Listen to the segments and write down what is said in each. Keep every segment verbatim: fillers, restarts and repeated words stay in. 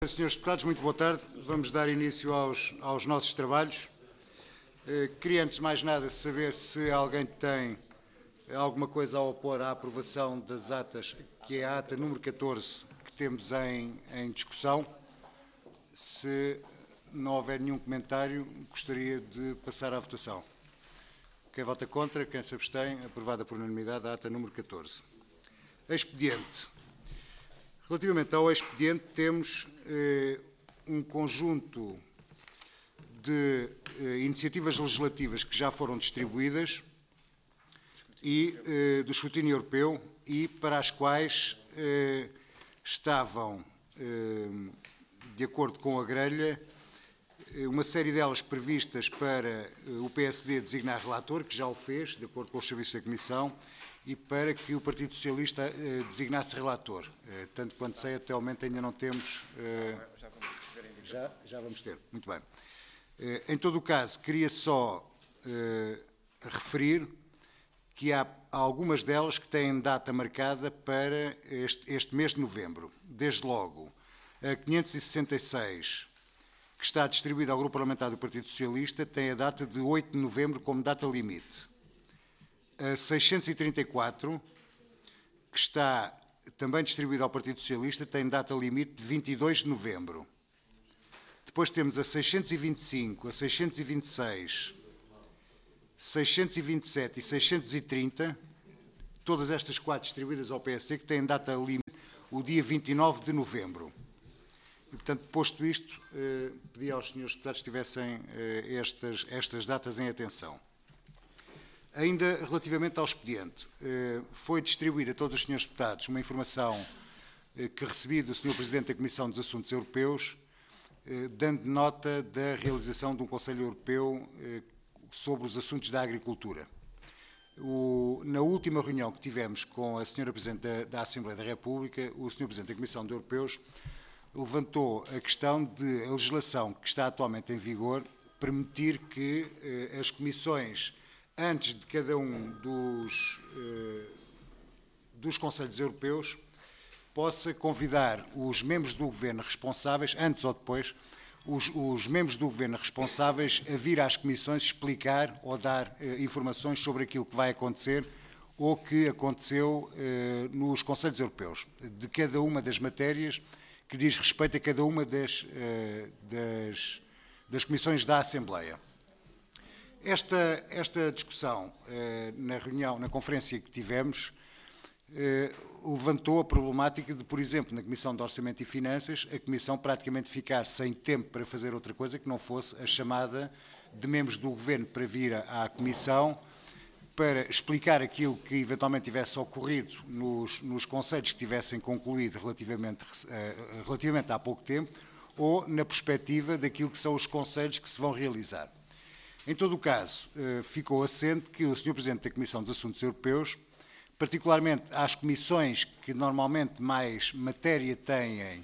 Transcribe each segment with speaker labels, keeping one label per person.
Speaker 1: senhores deputados, muito boa tarde. Vamos dar início aos, aos nossos trabalhos. Eh, queria, antes de mais nada, saber se alguém tem alguma coisa a opor à aprovação das atas, que é a ata número catorze, que temos em, em discussão. Se não houver nenhum comentário, gostaria de passar à votação. Quem vota contra, quem se abstém, aprovada por unanimidade a ata número catorze. Expediente. Relativamente ao expediente, temos eh, um conjunto de eh, iniciativas legislativas que já foram distribuídas e eh, do escrutínio europeu e para as quais eh, estavam, eh, de acordo com a grelha, uma série delas previstas para o P S D designar relator, que já o fez, de acordo com os serviços da Comissão, e para que o Partido Socialista eh, designasse relator. Eh, tanto quanto sei, até ao momento ainda não temos... Eh,
Speaker 2: já vamos receber a
Speaker 1: já, já vamos ter, muito bem. Eh, em todo o caso, queria só eh, referir que há algumas delas que têm data marcada para este, este mês de novembro. Desde logo, a quinhentos e sessenta e seis, que está distribuída ao Grupo Parlamentar do Partido Socialista, tem a data de oito de novembro como data limite. A seiscentos e trinta e quatro, que está também distribuída ao Partido Socialista, tem data limite de vinte e dois de novembro. Depois temos a seiscentos e vinte e cinco, a seiscentos e vinte e seis, seiscentos e vinte e sete e seiscentos e trinta, todas estas quatro distribuídas ao P S D, que têm data limite o dia vinte e nove de novembro. E, portanto, posto isto, eh, pedi aos senhores deputados que tivessem eh, estas, estas datas em atenção. Ainda relativamente ao expediente, eh, foi distribuída a todos os senhores deputados uma informação eh, que recebi do senhor Presidente da Comissão dos Assuntos Europeus, eh, dando nota da realização de um Conselho Europeu eh, sobre os assuntos da agricultura. O, na última reunião que tivemos com a senhora Presidente da, da Assembleia da República, o senhor Presidente da Comissão de Europeus levantou a questão de a legislação que está atualmente em vigor permitir que eh, as comissões, antes de cada um dos, eh, dos Conselhos Europeus, possa convidar os membros do Governo responsáveis, antes ou depois, os, os membros do Governo responsáveis a vir às comissões explicar ou dar eh, informações sobre aquilo que vai acontecer ou que aconteceu eh, nos Conselhos Europeus, de cada uma das matérias que diz respeito a cada uma das, eh, das, das comissões da Assembleia. Esta, esta discussão, eh, na reunião, na conferência que tivemos, eh, levantou a problemática de, por exemplo, na Comissão de Orçamento e Finanças, a Comissão praticamente ficar sem tempo para fazer outra coisa que não fosse a chamada de membros do Governo para vir à Comissão para explicar aquilo que eventualmente tivesse ocorrido nos, nos conselhos que tivessem concluído relativamente, uh, relativamente há pouco tempo ou na perspectiva daquilo que são os conselhos que se vão realizar. Em todo o caso, uh, ficou assente que o senhor Presidente da Comissão dos Assuntos Europeus, particularmente às comissões que normalmente mais matéria têm uh,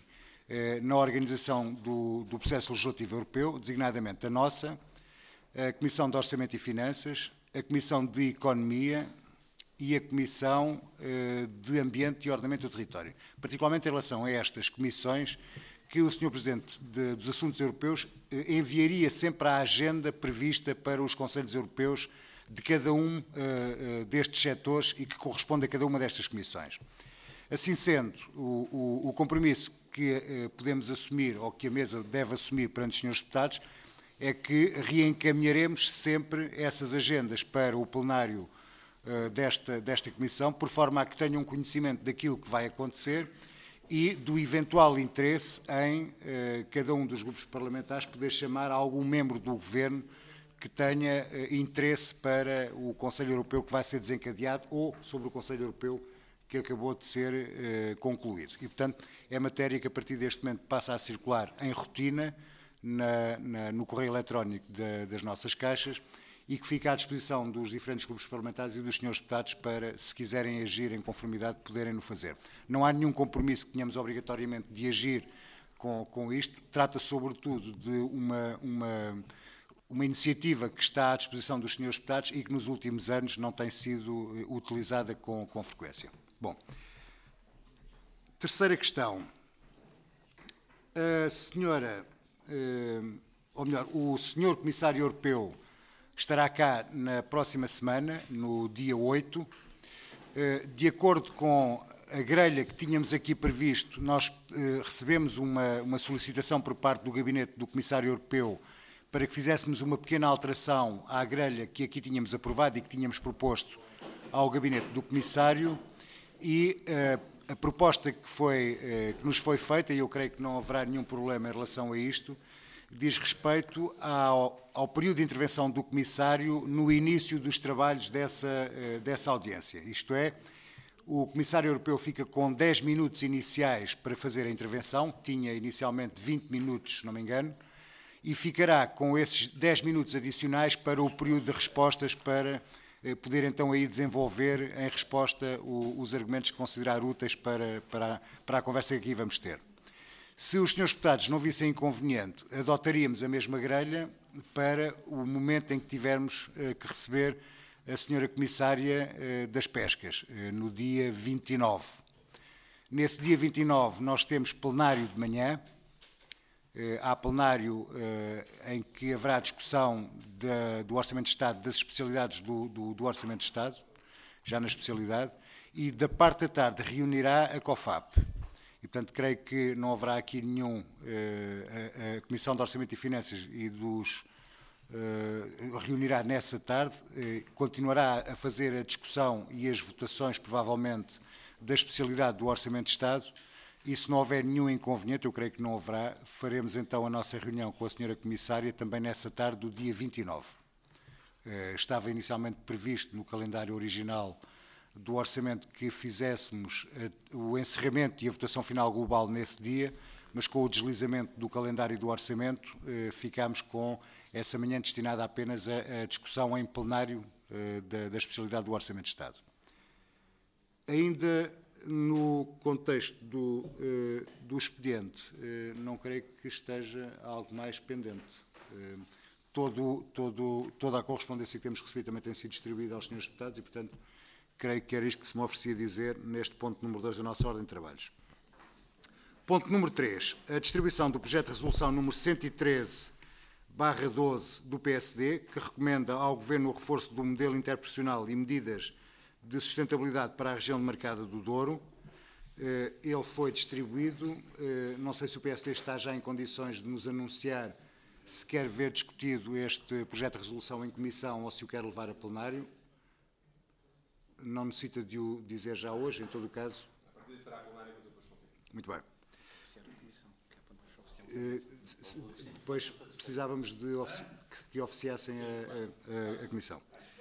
Speaker 1: na organização do, do processo legislativo europeu, designadamente a nossa, a Comissão de Orçamento e Finanças, a Comissão de Economia e a Comissão eh, de Ambiente e Ordenamento do Território. Particularmente em relação a estas comissões, que o senhor Presidente de, dos Assuntos Europeus eh, enviaria sempre a agenda prevista para os Conselhos Europeus de cada um eh, destes setores e que corresponde a cada uma destas comissões. Assim sendo, o, o, o compromisso que eh, podemos assumir, ou que a mesa deve assumir perante os senhores deputados, é que reencaminharemos sempre essas agendas para o plenário uh, desta, desta Comissão, por forma a que tenham conhecimento daquilo que vai acontecer e do eventual interesse em uh, cada um dos grupos parlamentares poder chamar algum membro do Governo que tenha uh, interesse para o Conselho Europeu que vai ser desencadeado ou sobre o Conselho Europeu que acabou de ser uh, concluído. E, portanto, é matéria que a partir deste momento passa a circular em rotina, Na, na, no correio eletrónico de, das nossas caixas e que fica à disposição dos diferentes grupos parlamentares e dos senhores deputados para, se quiserem agir em conformidade, poderem-no fazer. Não há nenhum compromisso que tenhamos obrigatoriamente de agir com, com isto. Trata, sobretudo, de uma, uma, uma iniciativa que está à disposição dos senhores deputados e que nos últimos anos não tem sido utilizada com, com frequência. Bom, terceira questão. A senhora, ou melhor, o senhor Comissário Europeu estará cá na próxima semana, no dia oito. De acordo com a grelha que tínhamos aqui previsto, nós recebemos uma, uma solicitação por parte do Gabinete do Comissário Europeu para que fizéssemos uma pequena alteração à grelha que aqui tínhamos aprovado e que tínhamos proposto ao Gabinete do Comissário, e uh, a proposta que, foi, uh, que nos foi feita, e eu creio que não haverá nenhum problema em relação a isto, diz respeito ao, ao período de intervenção do Comissário no início dos trabalhos dessa, uh, dessa audiência. Isto é, o Comissário Europeu fica com dez minutos iniciais para fazer a intervenção, tinha inicialmente vinte minutos, se não me engano, e ficará com esses dez minutos adicionais para o período de respostas, para poder então aí desenvolver em resposta o, os argumentos que considerar úteis para, para, para a conversa que aqui vamos ter. Se os senhores deputados não vissem inconveniente, adotaríamos a mesma grelha para o momento em que tivermos uh, que receber a senhora Comissária uh, das Pescas, uh, no dia vinte e nove. Nesse dia vinte e nove nós temos plenário de manhã. Há plenário em que haverá discussão de, do Orçamento de Estado, das especialidades do, do, do Orçamento de Estado, já na especialidade, e da parte da tarde reunirá a COFAP. E, portanto, creio que não haverá aqui nenhum... A, a Comissão de Orçamento e Finanças e dos... reunirá nessa tarde, continuará a fazer a discussão e as votações, provavelmente, da especialidade do Orçamento de Estado. E se não houver nenhum inconveniente, eu creio que não haverá, faremos então a nossa reunião com a senhora Comissária também nessa tarde do dia vinte e nove. Estava inicialmente previsto no calendário original do orçamento que fizéssemos o encerramento e a votação final global nesse dia, mas com o deslizamento do calendário do orçamento ficámos com essa manhã destinada apenas à discussão em plenário da, da especialidade do Orçamento de Estado. Ainda no contexto do, uh, do expediente, uh, não creio que esteja algo mais pendente. Uh, todo, todo, toda a correspondência que temos recebido também tem sido distribuída aos senhores deputados e, portanto, creio que era isto que se me oferecia dizer neste ponto número dois da nossa ordem de trabalhos. Ponto número três. A distribuição do projeto de resolução número cento e treze barra doze do P S D, que recomenda ao Governo o reforço do modelo interprofissional e medidas de sustentabilidade para a região demarcada do Douro. Ele foi distribuído. Não sei se o P S D está já em condições de nos anunciar se quer ver discutido este projeto de resolução em comissão ou se o quer levar a plenário. Não necessita de o dizer já hoje, em todo o caso.
Speaker 2: A partir será a plenária, mas eu depois consigo.
Speaker 1: Muito bem. Depois precisávamos de ofici que oficiassem a, a, a comissão.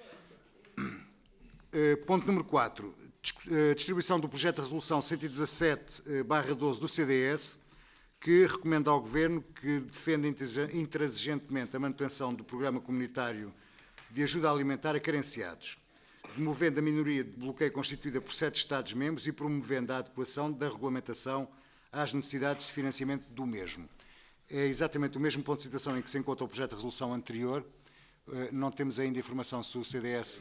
Speaker 1: Ponto número quatro. Distribuição do projeto de resolução cento e dezassete barra doze do C D S, que recomenda ao Governo que defenda intransigentemente a manutenção do Programa Comunitário de Ajuda Alimentar a Carenciados, removendo a minoria de bloqueio constituída por sete Estados-membros e promovendo a adequação da regulamentação às necessidades de financiamento do mesmo. É exatamente o mesmo ponto de situação em que se encontra o projeto de resolução anterior. Não temos ainda informação se o C D S...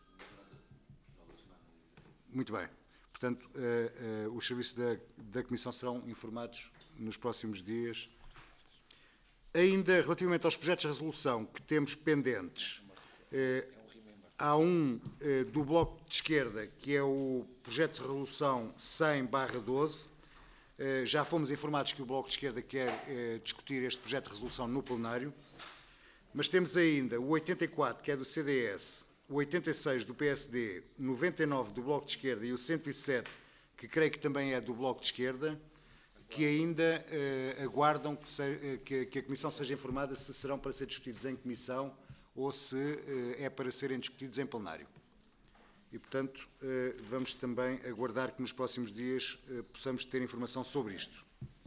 Speaker 1: Muito bem. Portanto, uh, uh, os serviços da, da Comissão serão informados nos próximos dias. Ainda relativamente aos projetos de resolução que temos pendentes, uh, há um uh, do Bloco de Esquerda, que é o projeto de resolução cem barra doze. Uh, já fomos informados que o Bloco de Esquerda quer uh, discutir este projeto de resolução no plenário. Mas temos ainda o oitenta e quatro, que é do C D S, o oitenta e seis do P S D, noventa e nove do Bloco de Esquerda e o cento e sete, que creio que também é do Bloco de Esquerda, que ainda uh, aguardam que, se, uh, que, que a Comissão seja informada se serão para ser discutidos em Comissão ou se uh, é para serem discutidos em plenário. E, portanto, uh, vamos também aguardar que nos próximos dias uh, possamos ter informação sobre isto.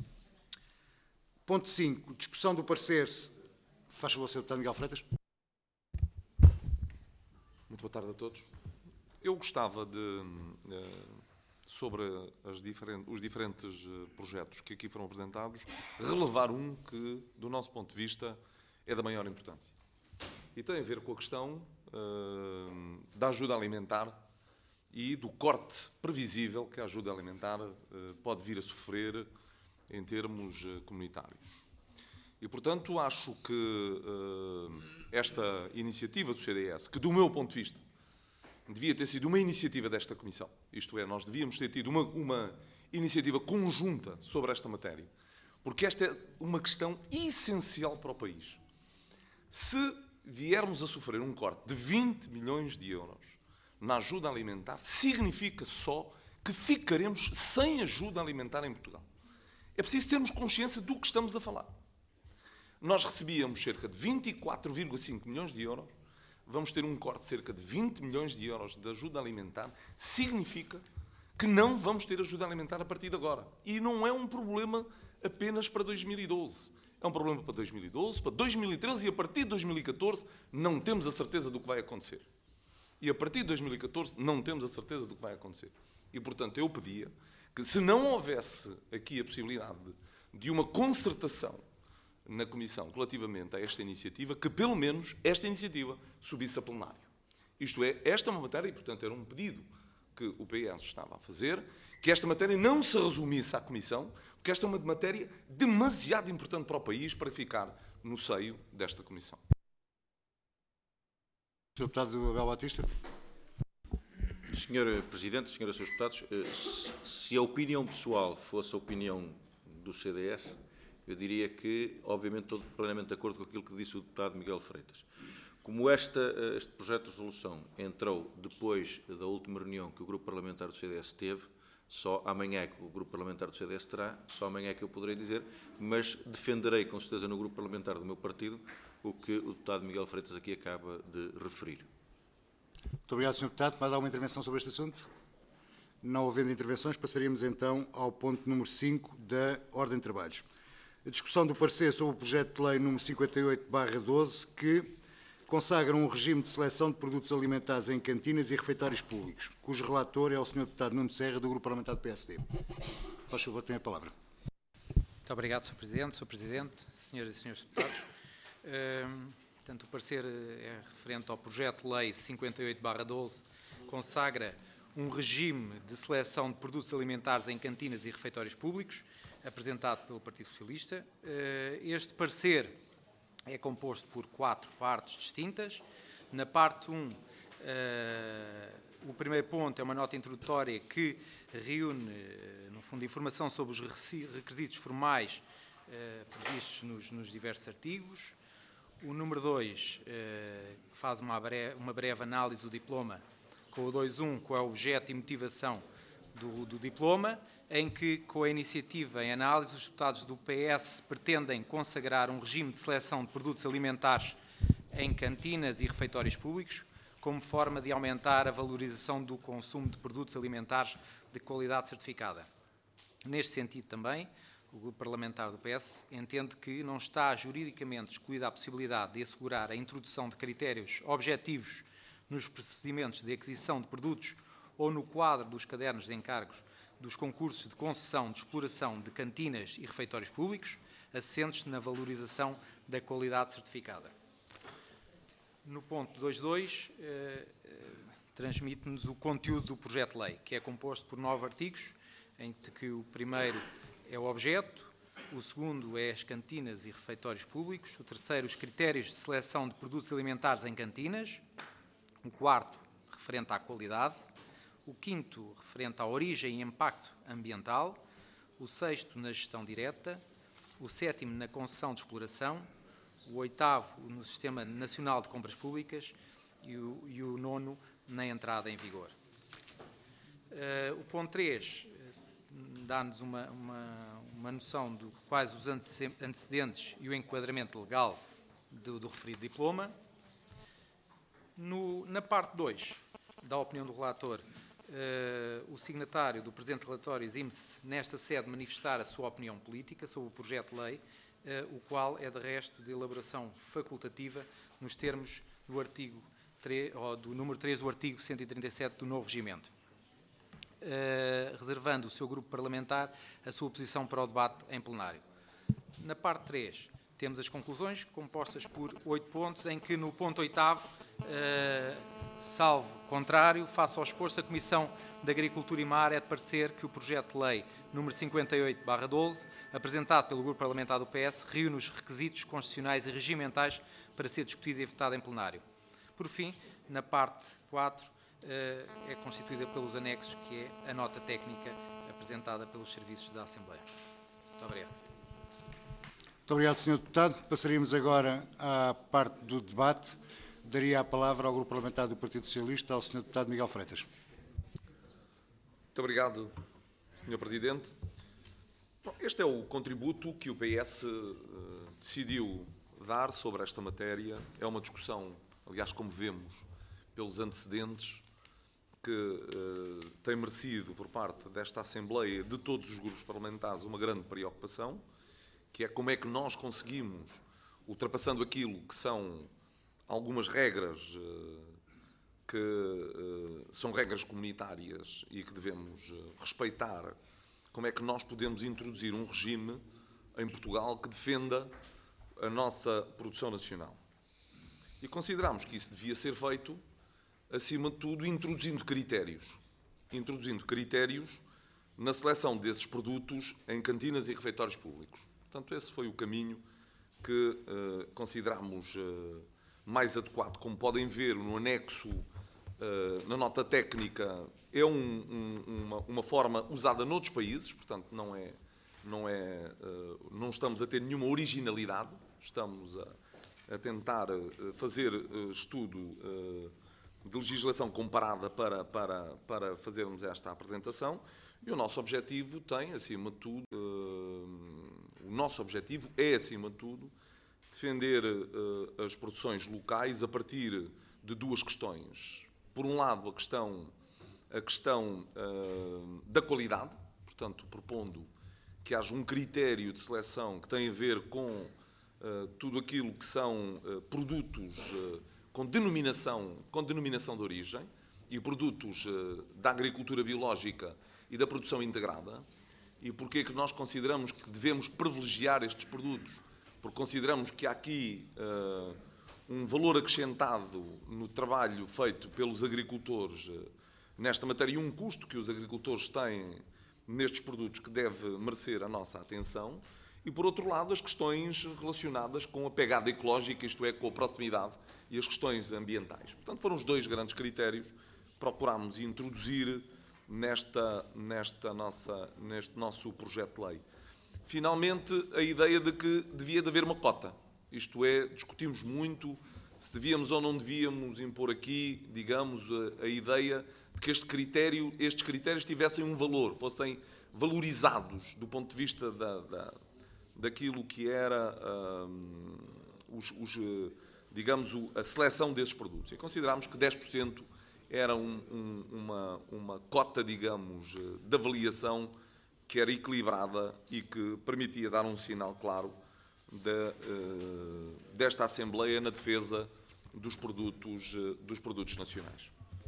Speaker 1: Ponto cinco. Discussão do parecer. Faz favor, senhor Deputado Miguel Freitas.
Speaker 2: Muito boa tarde a todos. Eu gostava de, sobre as diferentes, os diferentes projetos que aqui foram apresentados, relevar um que, do nosso ponto de vista, é da maior importância. E tem a ver com a questão uh, da ajuda alimentar e do corte previsível que a ajuda alimentar uh, pode vir a sofrer em termos uh, comunitários. E, portanto, acho que uh, esta iniciativa do C D S, que do meu ponto de vista devia ter sido uma iniciativa desta Comissão, isto é, nós devíamos ter tido uma, uma iniciativa conjunta sobre esta matéria, porque esta é uma questão essencial para o país. Se viermos a sofrer um corte de vinte milhões de euros na ajuda alimentar, significa só que ficaremos sem ajuda alimentar em Portugal. É preciso termos consciência do que estamos a falar. Nós recebíamos cerca de vinte e quatro vírgula cinco milhões de euros, vamos ter um corte de cerca de vinte milhões de euros de ajuda alimentar, significa que não vamos ter ajuda alimentar a partir de agora. E não é um problema apenas para dois mil e doze. É um problema para dois mil e doze, para dois mil e treze e a partir de dois mil e catorze não temos a certeza do que vai acontecer. E a partir de dois mil e catorze não temos a certeza do que vai acontecer. E, portanto, eu pedia que, se não houvesse aqui a possibilidade de uma concertação na Comissão relativamente a esta iniciativa, que pelo menos esta iniciativa subisse a plenário. Isto é, esta é uma matéria, e portanto era um pedido que o P S estava a fazer, que esta matéria não se resumisse à Comissão, porque esta é uma matéria demasiado importante para o país para ficar no seio desta Comissão.
Speaker 1: senhor Deputado Abel Batista.
Speaker 3: senhor Presidente, senhoras e senhores Deputados, se a opinião pessoal fosse a opinião do C D S, eu diria que, obviamente, estou plenamente de acordo com aquilo que disse o deputado Miguel Freitas. Como esta, este projeto de resolução entrou depois da última reunião que o Grupo Parlamentar do C D S teve, só amanhã é que o Grupo Parlamentar do C D S terá, só amanhã é que eu poderei dizer, mas defenderei com certeza no Grupo Parlamentar do meu partido o que o deputado Miguel Freitas aqui acaba de referir.
Speaker 1: Muito obrigado, senhor Deputado. Mais alguma intervenção sobre este assunto? Não havendo intervenções, passaríamos então ao ponto número cinco da Ordem de Trabalhos. A discussão do parecer sobre o projeto de lei número cinquenta e oito barra doze, que consagra um regime de seleção de produtos alimentares em cantinas e refeitórios públicos, cujo relator é o senhor Deputado Nuno Serra, do Grupo Parlamentar do P S D. Faz favor, tem a palavra.
Speaker 4: Muito obrigado, senhor Presidente, senhor Presidente, senhoras e senhores Deputados. Uh, portanto, o parecer é referente ao projeto de lei cinquenta e oito barra doze, consagra um regime de seleção de produtos alimentares em cantinas e refeitórios públicos, apresentado pelo Partido Socialista. Este parecer é composto por quatro partes distintas. Na parte um, o primeiro ponto é uma nota introdutória que reúne, no fundo, informação sobre os requisitos formais previstos nos, nos diversos artigos. O número dois faz uma breve, uma breve análise do diploma, com o dois ponto um, com o objeto e motivação do, do diploma, em que, com a iniciativa em análise, os deputados do P S pretendem consagrar um regime de seleção de produtos alimentares em cantinas e refeitórios públicos, como forma de aumentar a valorização do consumo de produtos alimentares de qualidade certificada. Neste sentido também, o Grupo Parlamentar do P S entende que não está juridicamente excluída a possibilidade de assegurar a introdução de critérios objetivos nos procedimentos de aquisição de produtos ou no quadro dos cadernos de encargos dos concursos de concessão de exploração de cantinas e refeitórios públicos, assentes na valorização da qualidade certificada. No ponto dois ponto dois, eh, eh, transmite-nos o conteúdo do projeto de lei, que é composto por nove artigos, em que o primeiro é o objeto, o segundo é as cantinas e refeitórios públicos, o terceiro os critérios de seleção de produtos alimentares em cantinas, o quarto referente à qualidade, o quinto referente à origem e impacto ambiental, o sexto na gestão direta, o sétimo na concessão de exploração, o oitavo no Sistema Nacional de Compras Públicas e o, e o nono na entrada em vigor. Uh, o ponto três uh, dá-nos uma, uma, uma noção de quais os antecedentes e o enquadramento legal do, do referido diploma. No, na parte dois da opinião do relator, Uh, o signatário do presente relatório exime-se nesta sede manifestar a sua opinião política sobre o projeto de lei, uh, o qual é de resto de elaboração facultativa nos termos do artigo três, ou do número três do artigo cento e trinta e sete do novo regimento, uh, reservando o seu grupo parlamentar a sua posição para o debate em plenário. Na parte três temos as conclusões compostas por oito pontos, em que no ponto oitavo uh, Salvo contrário, face ao exposto, a Comissão de Agricultura e Mar é de parecer que o projeto de lei número cinquenta e oito barra doze, apresentado pelo Grupo Parlamentar do P S, reúne os requisitos constitucionais e regimentais para ser discutido e votado em plenário. Por fim, na parte quatro, é constituída pelos anexos, que é a nota técnica apresentada pelos serviços da Assembleia. Muito obrigado.
Speaker 1: Muito obrigado, senhor Deputado. Passaríamos agora à parte do debate. Daria a palavra ao Grupo Parlamentar do Partido Socialista, ao senhor Deputado Miguel Freitas.
Speaker 2: Muito obrigado, senhor Presidente. Bom, este é o contributo que o P S uh, decidiu dar sobre esta matéria. É uma discussão, aliás, como vemos pelos antecedentes, que uh, tem merecido por parte desta Assembleia, de todos os grupos parlamentares, uma grande preocupação, que é como é que nós conseguimos, ultrapassando aquilo que são algumas regras uh, que uh, são regras comunitárias e que devemos uh, respeitar, como é que nós podemos introduzir um regime em Portugal que defenda a nossa produção nacional. E consideramos que isso devia ser feito, acima de tudo, introduzindo critérios. Introduzindo critérios na seleção desses produtos em cantinas e refeitórios públicos. Portanto, esse foi o caminho que uh, consideramos uh, mais adequado. Como podem ver no anexo, uh, na nota técnica, é um, um, uma, uma forma usada noutros países, portanto, não, é, não, é, uh, não estamos a ter nenhuma originalidade, estamos a, a tentar uh, fazer uh, estudo uh, de legislação comparada para, para, para fazermos esta apresentação, e o nosso objetivo tem, acima de tudo, uh, o nosso objetivo é, acima de tudo, defender uh, as produções locais a partir de duas questões. Por um lado, a questão, a questão uh, da qualidade, portanto, propondo que haja um critério de seleção que tem a ver com uh, tudo aquilo que são uh, produtos uh, com denominação, com denominação de origem e produtos uh, da agricultura biológica e da produção integrada. E porquê é que nós consideramos que devemos privilegiar estes produtos? Porque consideramos que há aqui uh, um valor acrescentado no trabalho feito pelos agricultores uh, nesta matéria e um custo que os agricultores têm nestes produtos que deve merecer a nossa atenção. E, por outro lado, as questões relacionadas com a pegada ecológica, isto é, com a proximidade e as questões ambientais. Portanto, foram os dois grandes critérios que procurámos introduzir nesta, nesta nossa, neste nosso projeto de lei. Finalmente, a ideia de que devia de haver uma cota. Isto é, discutimos muito se devíamos ou não devíamos impor aqui, digamos, a, a ideia de que este critério, estes critérios tivessem um valor, fossem valorizados do ponto de vista da, da, daquilo que era, um, os, os, digamos, a seleção desses produtos. E considerámos que dez por cento era um, um, uma, uma cota, digamos, de avaliação que era equilibrada e que permitia dar um sinal claro de, uh, desta Assembleia na defesa dos produtos, uh, dos produtos nacionais.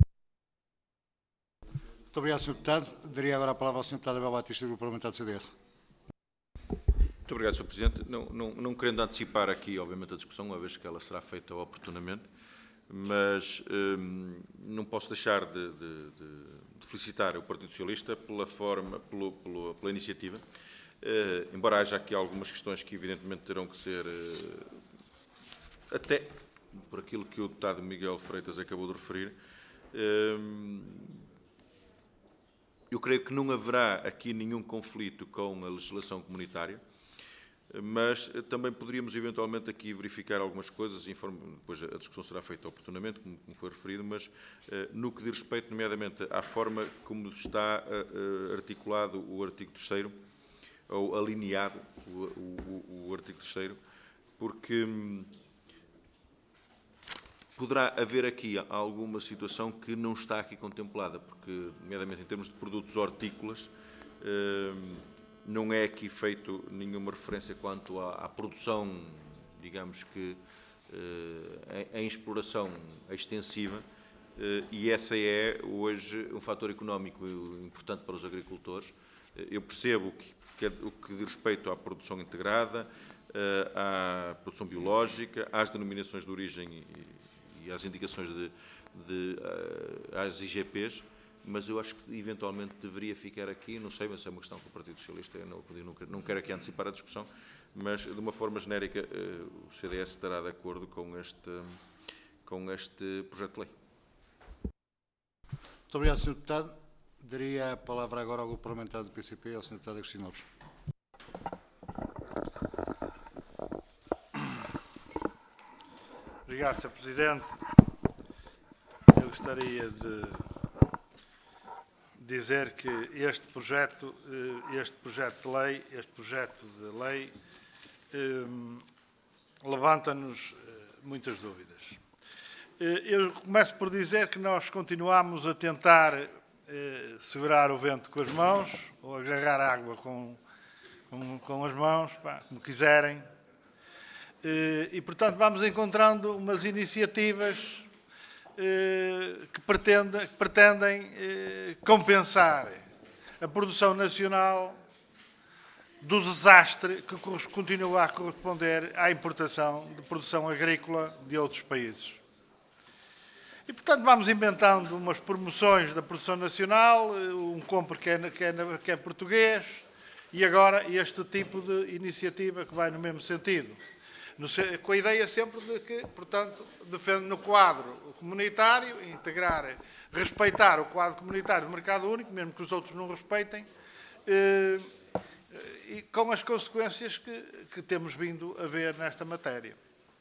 Speaker 1: Muito obrigado, senhor Deputado. Daria agora a palavra ao senhor Deputado Abel Batista, do Grupo Parlamentar do C D S.
Speaker 3: Muito obrigado, senhor Presidente. Não, não, não querendo antecipar aqui, obviamente, a discussão, uma vez que ela será feita oportunamente, mas hum, não posso deixar de, de, de felicitar o Partido Socialista pela forma, pelo, pelo, pela iniciativa, uh, embora haja aqui algumas questões que evidentemente terão que ser, uh, até por aquilo que o deputado Miguel Freitas acabou de referir, uh, eu creio que não haverá aqui nenhum conflito com a legislação comunitária, mas também poderíamos eventualmente aqui verificar algumas coisas, depois a discussão será feita oportunamente, como, como foi referido, mas eh, no que diz respeito, nomeadamente, à forma como está eh, articulado o artigo terceiro, ou alineado o, o, o artigo terceiro, porque hum, poderá haver aqui alguma situação que não está aqui contemplada, porque, nomeadamente, em termos de produtos hortícolas, hum, não é aqui feito nenhuma referência quanto à, à produção, digamos que, eh, em, em exploração extensiva, eh, e essa é, hoje, um fator económico importante para os agricultores. Eu percebo que, que é, o que diz respeito à produção integrada, eh, à produção biológica, às denominações de origem e, e às indicações de, de, uh, às I G Ps, mas eu acho que eventualmente deveria ficar aqui, não sei, mas é uma questão que o Partido Socialista, eu não, não, não quero aqui antecipar a discussão, mas de uma forma genérica uh, o C D S estará de acordo com este, com este projeto de lei.
Speaker 1: Muito obrigado, senhor Deputado. Daria a palavra agora ao Grupo Parlamentar do P C P, ao senhor Deputado Agostinho Lopes.
Speaker 5: Obrigado, senhor Presidente. Eu gostaria de dizer que este projeto, este projeto de lei, este projeto de lei levanta-nos muitas dúvidas. Eu começo por dizer que nós continuamos a tentar segurar o vento com as mãos ou agarrar água com, com, com as mãos, pá, como quiserem. E, portanto, vamos encontrando umas iniciativas que pretendem, que pretendem compensar a produção nacional do desastre que continua a corresponder à importação de produção agrícola de outros países. E, portanto, vamos inventando umas promoções da produção nacional, um compre que é, que é, que é português, e agora este tipo de iniciativa que vai no mesmo sentido. No, com a ideia sempre de que, portanto, defende no quadro comunitário, integrar, respeitar o quadro comunitário do mercado único, mesmo que os outros não respeitem, eh, e com as consequências que, que temos vindo a ver nesta matéria.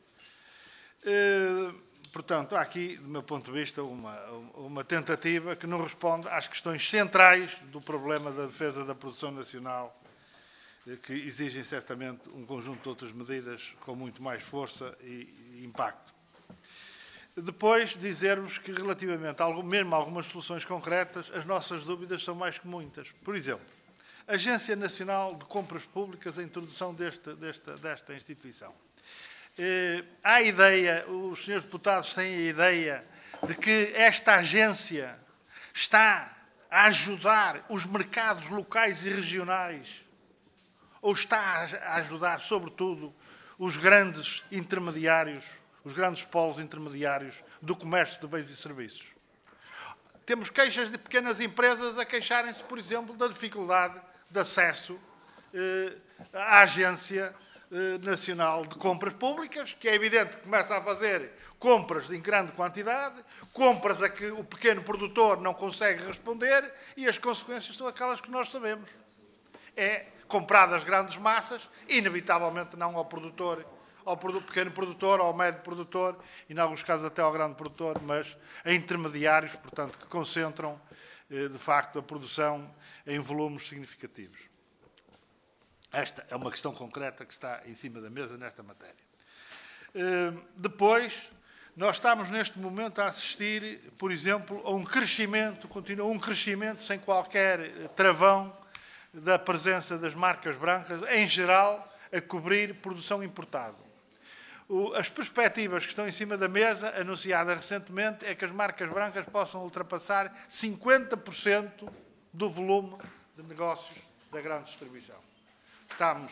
Speaker 5: Eh, portanto, há aqui, do meu ponto de vista, uma, uma tentativa que não responde às questões centrais do problema da defesa da produção nacional, que exigem certamente um conjunto de outras medidas com muito mais força e impacto. Depois, dizer-vos que, relativamente a algum, mesmo a algumas soluções concretas, as nossas dúvidas são mais que muitas. Por exemplo, a Agência Nacional de Compras Públicas, a introdução desta, desta, desta instituição. Eh, há a ideia, os senhores deputados têm a ideia de que esta agência está a ajudar os mercados locais e regionais, ou está a ajudar, sobretudo, os grandes intermediários, os grandes polos intermediários do comércio de bens e serviços. Temos queixas de pequenas empresas a queixarem-se, por exemplo, da dificuldade de acesso eh, à Agência eh, Nacional de Compras Públicas, que é evidente que começa a fazer compras em grande quantidade, compras a que o pequeno produtor não consegue responder, e as consequências são aquelas que nós sabemos. É compradas grandes massas, inevitavelmente não ao produtor, ao pequeno produtor, ao médio produtor, e em alguns casos até ao grande produtor, mas a intermediários, portanto, que concentram, de facto, a produção em volumes significativos. Esta é uma questão concreta que está em cima da mesa nesta matéria. Depois, nós estamos neste momento a assistir, por exemplo, a um crescimento, continua um crescimento sem qualquer travão, da presença das marcas brancas, em geral, a cobrir produção importada. As perspectivas que estão em cima da mesa, anunciadas recentemente, é que as marcas brancas possam ultrapassar cinquenta por cento do volume de negócios da grande distribuição. Estamos,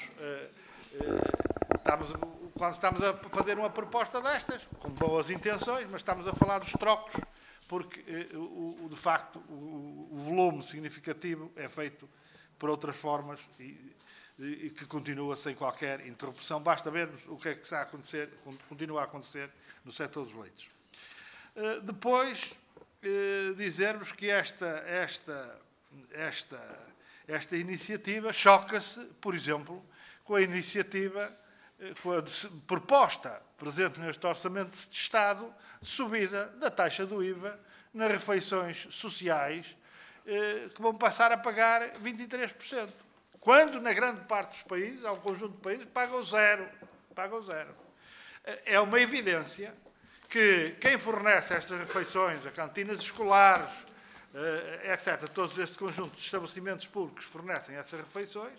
Speaker 5: estamos, quando estamos a fazer uma proposta destas, com boas intenções, mas estamos a falar dos trocos, porque, de facto, o volume significativo é feito por outras formas e, e que continua sem qualquer interrupção. Basta vermos o que é que está a acontecer, continua a acontecer no setor dos leites. Uh, depois, uh, dizer-vos que esta, esta, esta, esta iniciativa choca-se, por exemplo, com a iniciativa, uh, com a proposta presente neste Orçamento de Estado, de subida da taxa do I V A nas refeições sociais, que vão passar a pagar vinte e três por cento. Quando, na grande parte dos países, há um conjunto de países, pagam zero. Pagam zero. É uma evidência que quem fornece estas refeições, a cantinas escolares, etcétera, todos este conjunto de estabelecimentos públicos que fornecem essas refeições,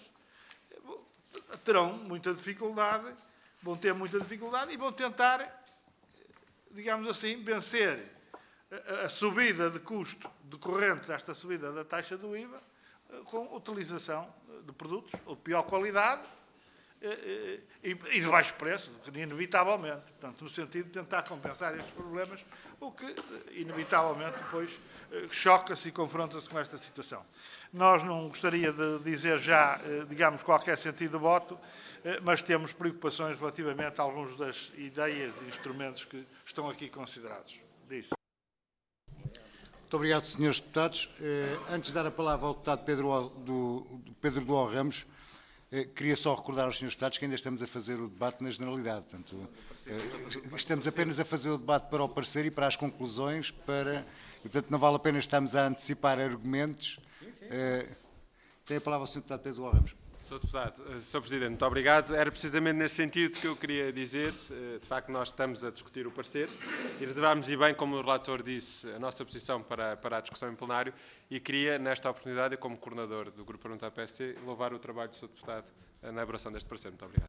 Speaker 5: terão muita dificuldade, vão ter muita dificuldade e vão tentar, digamos assim, vencer a subida de custo decorrente desta subida da taxa do I V A com utilização de produtos ou de pior qualidade e, e de baixo preço, inevitavelmente. Portanto, no sentido de tentar compensar estes problemas, o que, inevitavelmente, depois choca-se e confronta-se com esta situação. Nós não gostaria de dizer já, digamos, qualquer sentido de voto, mas temos preocupações relativamente a algumas das ideias e instrumentos que estão aqui considerados. Disso.
Speaker 1: Muito obrigado, senhores deputados. Antes de dar a palavra ao deputado Pedro do, Pedro do Ramos, queria só recordar aos senhores deputados que ainda estamos a fazer o debate na generalidade. Portanto, estamos apenas a fazer o debate para o parecer e para as conclusões, para, portanto, não vale a pena estarmos a antecipar argumentos. Tem a palavra o senhor deputado Pedro do Ramos.
Speaker 6: senhor Deputado, senhor Presidente, muito obrigado. Era precisamente nesse sentido que eu queria dizer, de facto, nós estamos a discutir o parecer e reservámos, e bem, como o relator disse, a nossa posição para, para a discussão em plenário, e queria, nesta oportunidade, como coordenador do Grupo Parlamentar P S C, louvar o trabalho do senhor Deputado na elaboração deste parecer. Muito obrigado.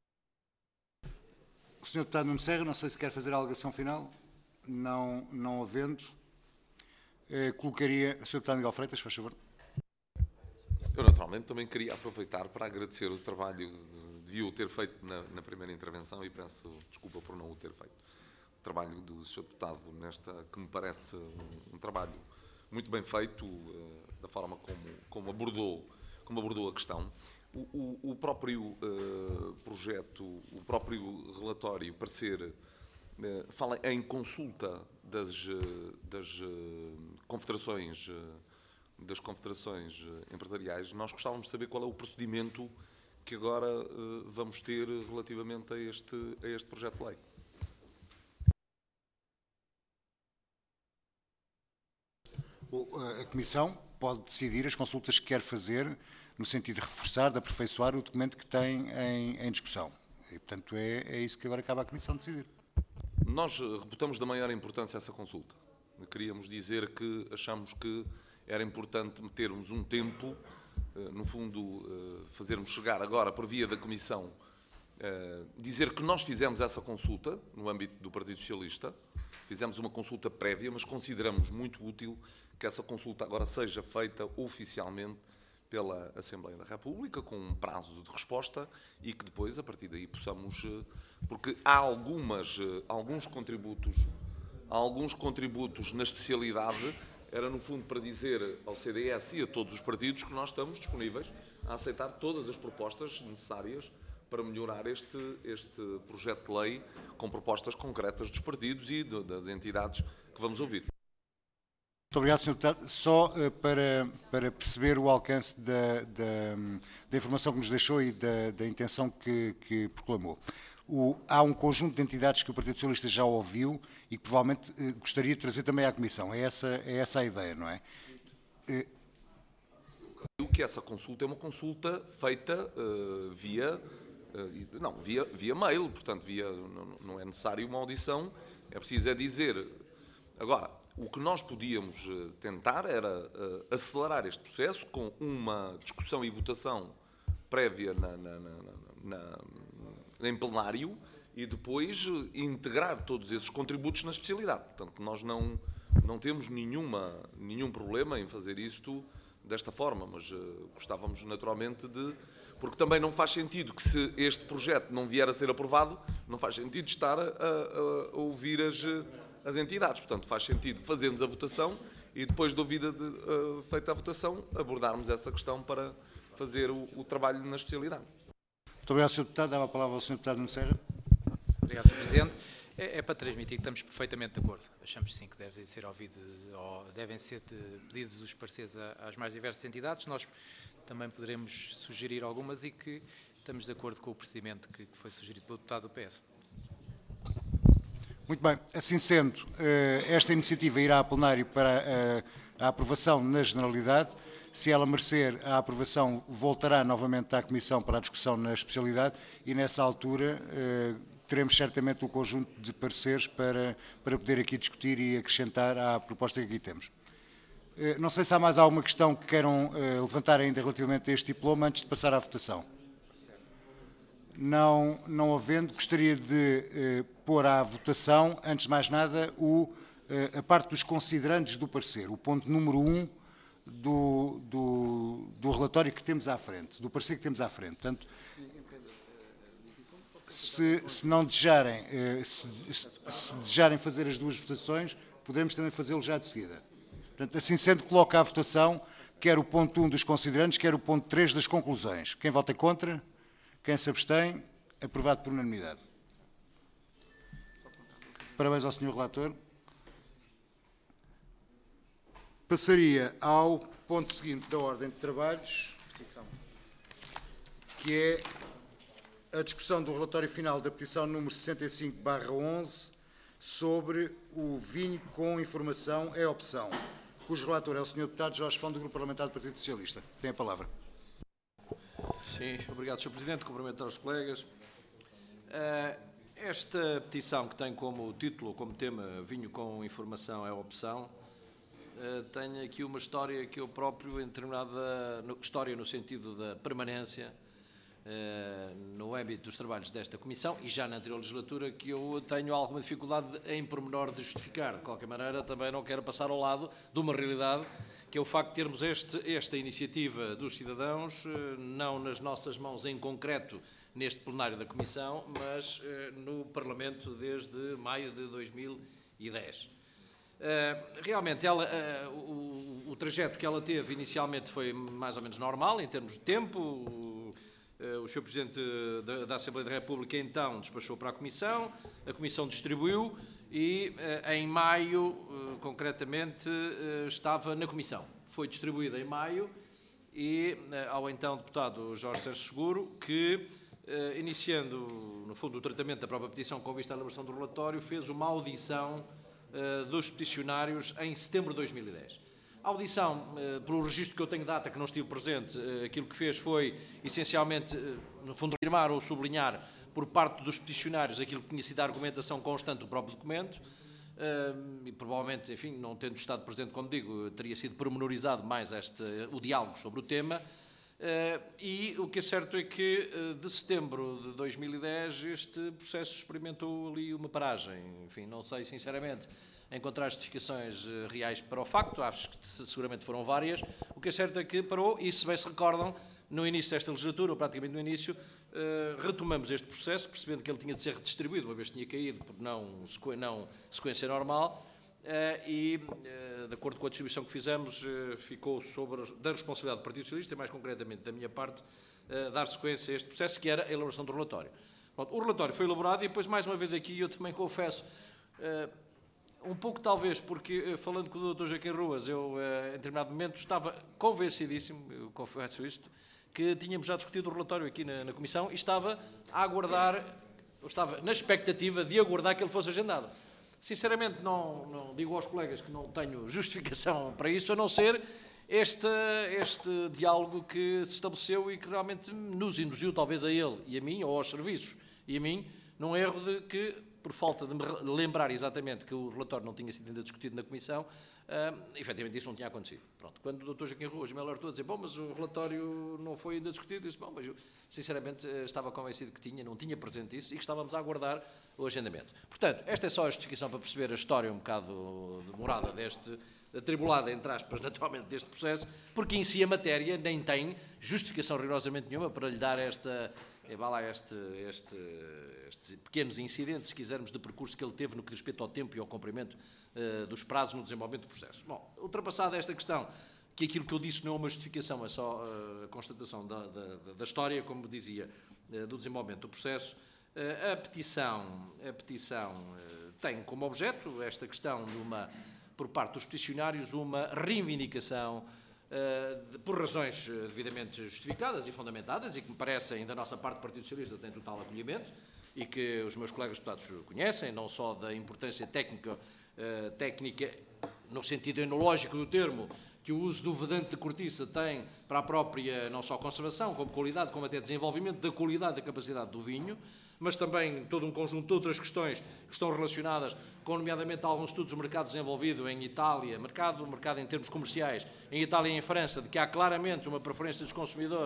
Speaker 1: O senhor Deputado Nuno Serra, não sei se quer fazer a alegação final. Não, não havendo, eh, colocaria... O senhor Deputado Miguel Freitas, faz favor.
Speaker 2: Eu, naturalmente, também queria aproveitar para agradecer o trabalho, devia o ter feito na, na primeira intervenção e peço desculpa por não o ter feito. O trabalho do senhor Deputado nesta, que me parece um, um trabalho muito bem feito, uh, da forma como, como, abordou, como abordou a questão. O, o, o próprio uh, projeto, o próprio relatório, parecer, uh, fala em consulta das, uh, das uh, confederações uh, das confederações empresariais. Nós gostávamos de saber qual é o procedimento que agora uh, vamos ter relativamente a este, a este projeto de lei.
Speaker 1: A Comissão pode decidir as consultas que quer fazer no sentido de reforçar, de aperfeiçoar o documento que tem em, em discussão. E, portanto, é, é isso que agora acaba a Comissão de decidir.
Speaker 2: Nós reputamos da maior importância essa consulta. Queríamos dizer que achamos que era importante metermos um tempo, no fundo, fazermos chegar agora, por via da Comissão, dizer que nós fizemos essa consulta no âmbito do Partido Socialista, fizemos uma consulta prévia, mas consideramos muito útil que essa consulta agora seja feita oficialmente pela Assembleia da República, com um prazo de resposta e que depois, a partir daí, possamos... Porque há algumas, alguns contributos, há alguns contributos na especialidade. Era, no fundo, para dizer ao C D S e a todos os partidos que nós estamos disponíveis a aceitar todas as propostas necessárias para melhorar este, este projeto de lei com propostas concretas dos partidos e de, das entidades que vamos ouvir.
Speaker 1: Muito obrigado, senhor Deputado. Só uh, para, para perceber o alcance da, da, da informação que nos deixou e da, da intenção que, que proclamou. O, há um conjunto de entidades que o Partido Socialista já ouviu e que provavelmente eh, gostaria de trazer também à Comissão. É essa, é essa a ideia, não é? Eh...
Speaker 2: O que essa consulta é uma consulta feita uh, via, uh, não, via, via mail, portanto, via, não, não é necessário uma audição, é preciso é dizer. Agora, o que nós podíamos tentar era uh, acelerar este processo com uma discussão e votação prévia na, na, na, na em plenário e depois integrar todos esses contributos na especialidade. Portanto, nós não, não temos nenhuma, nenhum problema em fazer isto desta forma, mas uh, gostávamos naturalmente de... Porque também não faz sentido que, se este projeto não vier a ser aprovado, não faz sentido estar a, a, a ouvir as, as entidades. Portanto, faz sentido fazermos a votação e depois de ouvida de, uh, feita a votação, abordarmos essa questão para fazer o, o trabalho na especialidade.
Speaker 1: Muito obrigado, senhor Deputado. Dava a palavra ao senhor Deputado Nuno Serra.
Speaker 4: Obrigado, senhor Presidente. É, é para transmitir que estamos perfeitamente de acordo. Achamos sim que devem ser ouvidos, ou devem ser pedidos os pareceres às mais diversas entidades. Nós também poderemos sugerir algumas e que estamos de acordo com o procedimento que, que foi sugerido pelo deputado do P S.
Speaker 1: Muito bem. Assim sendo, esta iniciativa irá a plenário para a aprovação na generalidade. Se ela merecer a aprovação, voltará novamente à Comissão para a discussão na especialidade e, nessa altura, eh, teremos certamente um conjunto de pareceres para, para poder aqui discutir e acrescentar à proposta que aqui temos. Eh, não sei se há mais alguma questão que queiram eh, levantar ainda relativamente a este diploma antes de passar à votação. Não, não havendo, gostaria de eh, pôr à votação, antes de mais nada, o, eh, a parte dos considerandos do parecer, o ponto número um, Do, do, do relatório que temos à frente, do parecer que temos à frente. Portanto, se, se não desejarem, se, se desejarem fazer as duas votações, podemos também fazê-lo já de seguida. Portanto, assim sendo, coloca à votação quer o ponto um dos considerandos, quer o ponto três das conclusões. Quem vota contra? Quem se abstém? Aprovado por unanimidade. Parabéns ao senhor Relator. Passaria ao ponto seguinte da ordem de trabalhos, que é a discussão do relatório final da petição número sessenta e cinco barra onze sobre o vinho com informação é opção, cujo relator é o senhor deputado Jorge Fão, do Grupo Parlamentar do Partido Socialista. Tem a palavra.
Speaker 7: Sim, obrigado, senhor Presidente. Cumprimentar os colegas. Esta petição, que tem como título, como tema, vinho com informação é opção, tem aqui uma história que eu próprio, em determinada história no sentido da permanência no âmbito dos trabalhos desta Comissão, e já na anterior legislatura, que eu tenho alguma dificuldade em pormenor de justificar. De qualquer maneira, também não quero passar ao lado de uma realidade, que é o facto de termos este, esta iniciativa dos cidadãos, não nas nossas mãos em concreto, neste plenário da Comissão, mas no Parlamento desde maio de dois mil e dez. Realmente, ela, o, o trajeto que ela teve inicialmente foi mais ou menos normal, em termos de tempo. O senhor Presidente da, da Assembleia da República, então, despachou para a Comissão, a Comissão distribuiu e, em maio, concretamente, estava na Comissão. Foi distribuída em maio e ao então deputado Jorge Sérgio Seguro, que, iniciando, no fundo, o tratamento da própria petição com vista à elaboração do relatório, fez uma audição dos peticionários em setembro de dois mil e dez. A audição, pelo registro que eu tenho data, que não estive presente, aquilo que fez foi, essencialmente, no fundo, afirmar ou sublinhar, por parte dos peticionários, aquilo que tinha sido a argumentação constante do próprio documento, e provavelmente, enfim, não tendo estado presente, como digo, teria sido pormenorizado mais este, o diálogo sobre o tema, e o que é certo é que, de setembro de dois mil e dez, este processo experimentou ali uma paragem. Enfim, não sei, sinceramente, encontrar justificações reais para o facto, acho que seguramente foram várias. O que é certo é que parou, e se bem se recordam, no início desta legislatura, ou praticamente no início, retomamos este processo, percebendo que ele tinha de ser redistribuído, uma vez que tinha caído por não, não sequência normal, e, de acordo com a distribuição que fizemos, ficou sobre da responsabilidade do Partido Socialista, e mais concretamente da minha parte, dar sequência a este processo, que era a elaboração do relatório. Pronto, o relatório foi elaborado e depois, mais uma vez aqui, eu também confesso, um pouco talvez, porque falando com o doutor Joaquim Ruas, eu em determinado momento estava convencidíssimo, eu confesso isto, que tínhamos já discutido o relatório aqui na, na Comissão e estava a aguardar, eu estava na expectativa de aguardar que ele fosse agendado. Sinceramente, não, não digo aos colegas que não tenho justificação para isso, a não ser este, este diálogo que se estabeleceu e que realmente nos induziu, talvez a ele e a mim, ou aos serviços e a mim, num erro de que, por falta de me lembrar exatamente que o relatório não tinha sido ainda discutido na Comissão, uh, efetivamente isso não tinha acontecido. Pronto. Quando o doutor Joaquim Ruas me alertou a dizer, bom, mas o relatório não foi ainda discutido, eu disse, bom, mas eu sinceramente estava convencido que tinha, não tinha presente isso e que estávamos a aguardar o agendamento. Portanto, esta é só a justificação para perceber a história um bocado demorada deste, atribulada, entre aspas, naturalmente, deste processo, porque em si a matéria nem tem justificação rigorosamente nenhuma para lhe dar esta... É, vá lá este, este, estes pequenos incidentes, se quisermos, de percurso que ele teve no que diz respeito ao tempo e ao cumprimento uh, dos prazos no desenvolvimento do processo. Bom, ultrapassada esta questão, que aquilo que eu disse não é uma justificação, é só uh, a constatação da, da, da história, como dizia, uh, do desenvolvimento do processo, uh, a petição, a petição uh, tem como objeto esta questão de uma, por parte dos peticionários, uma reivindicação Uh, por razões uh, devidamente justificadas e fundamentadas e que me parecem, da nossa parte do Partido Socialista, tem total acolhimento e que os meus colegas deputados conhecem, não só da importância técnica, uh, técnica no sentido enológico do termo, que o uso do vedante de cortiça tem para a própria, não só conservação, como qualidade, como até desenvolvimento da qualidade e da capacidade do vinho, mas também todo um conjunto de outras questões que estão relacionadas com, nomeadamente, alguns estudos do mercado desenvolvido em Itália, mercado, mercado em termos comerciais, em Itália e em França, de que há claramente uma preferência dos consumidores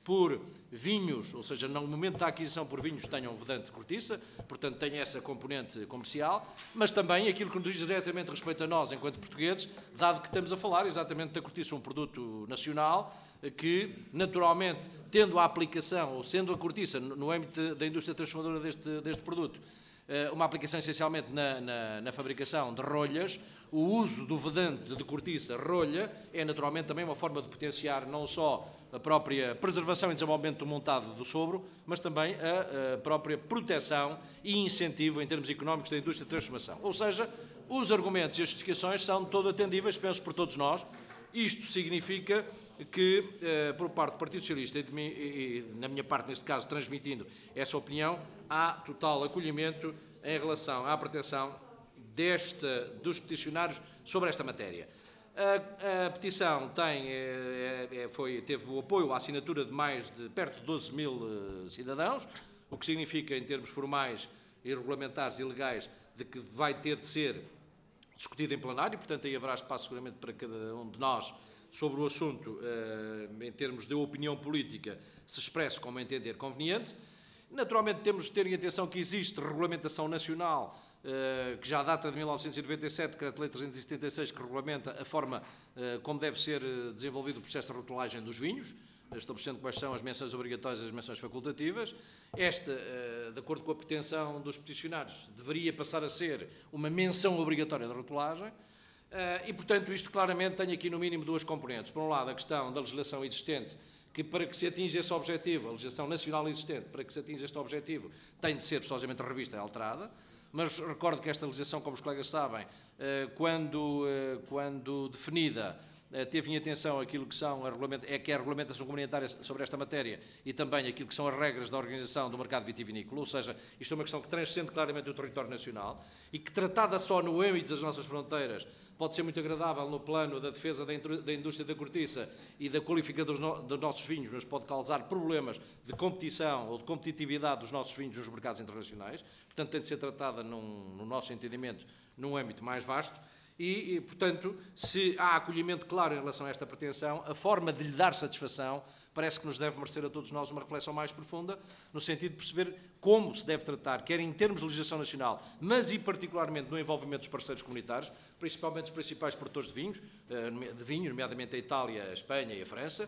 Speaker 7: por vinhos, ou seja, no momento da aquisição por vinhos tenham vedante de cortiça, portanto tem essa componente comercial, mas também aquilo que nos diz diretamente respeito a nós, enquanto portugueses, dado que estamos a falar exatamente da cortiça, um produto nacional, que naturalmente, tendo a aplicação, ou sendo a cortiça, no âmbito da indústria transformadora deste, deste produto, uma aplicação essencialmente na, na, na fabricação de rolhas, o uso do vedante de cortiça rolha é naturalmente também uma forma de potenciar não só a própria preservação e desenvolvimento do montado do sobro, mas também a, a própria proteção e incentivo em termos económicos da indústria de transformação. Ou seja, os argumentos e as justificações são todo atendíveis, penso, por todos nós. Isto significa que, eh, por parte do Partido Socialista e, de mim, e, e, na minha parte, neste caso, transmitindo essa opinião, há total acolhimento em relação à proteção desta, dos peticionários sobre esta matéria. A, a petição tem, é, é, foi, teve o apoio à assinatura de mais de perto de doze mil uh, cidadãos, o que significa, em termos formais e regulamentares e legais, de que vai ter de ser discutido em plenário, portanto aí haverá espaço seguramente para cada um de nós sobre o assunto, uh, em termos de opinião política, se expresse como entender conveniente. Naturalmente temos de ter em atenção que existe regulamentação nacional, uh, que já data de mil novecentos e noventa e sete, Decreto-Lei trezentos e setenta e seis, que regulamenta a forma uh, como deve ser desenvolvido o processo de rotulagem dos vinhos, estabelecendo quais são as menções obrigatórias e as menções facultativas. Esta, de acordo com a pretensão dos peticionários, deveria passar a ser uma menção obrigatória da rotulagem e, portanto, isto claramente tem aqui no mínimo duas componentes. Por um lado, a questão da legislação existente, que para que se atinja esse objetivo, a legislação nacional existente, para que se atinja este objetivo, tem de ser forçosamente revista e alterada. Mas recordo que esta legislação, como os colegas sabem, quando, quando definida, teve em atenção aquilo que são a, é que é a regulamentação comunitária sobre esta matéria e também aquilo que são as regras da organização do mercado vitivinícola, ou seja, isto é uma questão que transcende claramente o território nacional e que, tratada só no âmbito das nossas fronteiras, pode ser muito agradável no plano da defesa da indústria da cortiça e da qualificação dos, no, dos nossos vinhos, mas pode causar problemas de competição ou de competitividade dos nossos vinhos nos mercados internacionais. Portanto, tem de ser tratada, num, no nosso entendimento, num âmbito mais vasto. E, e, portanto, se há acolhimento claro em relação a esta pretensão, a forma de lhe dar satisfação parece que nos deve merecer a todos nós uma reflexão mais profunda, no sentido de perceber como se deve tratar, quer em termos de legislação nacional, mas e particularmente no envolvimento dos parceiros comunitários, principalmente os principais produtores de vinhos, de vinho, nomeadamente a Itália, a Espanha e a França.